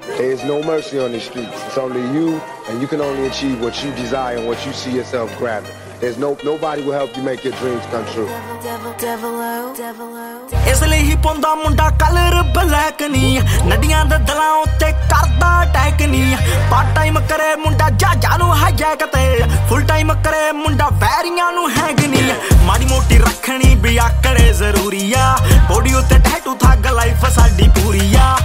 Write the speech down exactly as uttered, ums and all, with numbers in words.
There is no mercy on these streets. It's only you, and you can only achieve what you desire and what you see yourself grabbing. There's no nobody will help you make your dreams come true. ਇਸ ਲਈ ਹੀ ਪਾਉਂਦਾ ਮੁੰਡਾ colour black ਨੀ ਨਦੀਆਂ ਦੇ ਦਲਾਂ ਉੱਤੇ ਕਰਦਾ ਅਟੈਕ ਨੀ ਪਾਰਟ ਟਾਈਮ ਕਰੇ ਮੁੰਡਾ ਜਹਾਜ਼ਾਂ ਨੂੰ ਹਾਈਜੈਕ ਤੇ ਫੁੱਲ ਟਾਈਮ ਕਰੇ ਮੁੰਡਾ ਵੈਰੀਆਂ ਨੂੰ ਹੈਂਗ ਨੀ ਮਾੜੀ ਮੋਟੀ ਰੱਖਣੀ ਵੀ ਆਕੜੇ ਜ਼ਰੂਰੀ ਆ ਬੋਡੀ ਉੱਤੇ ਟੈਟੂ ਥੱਗ ਲਾਈਫ ਸਾਡੀ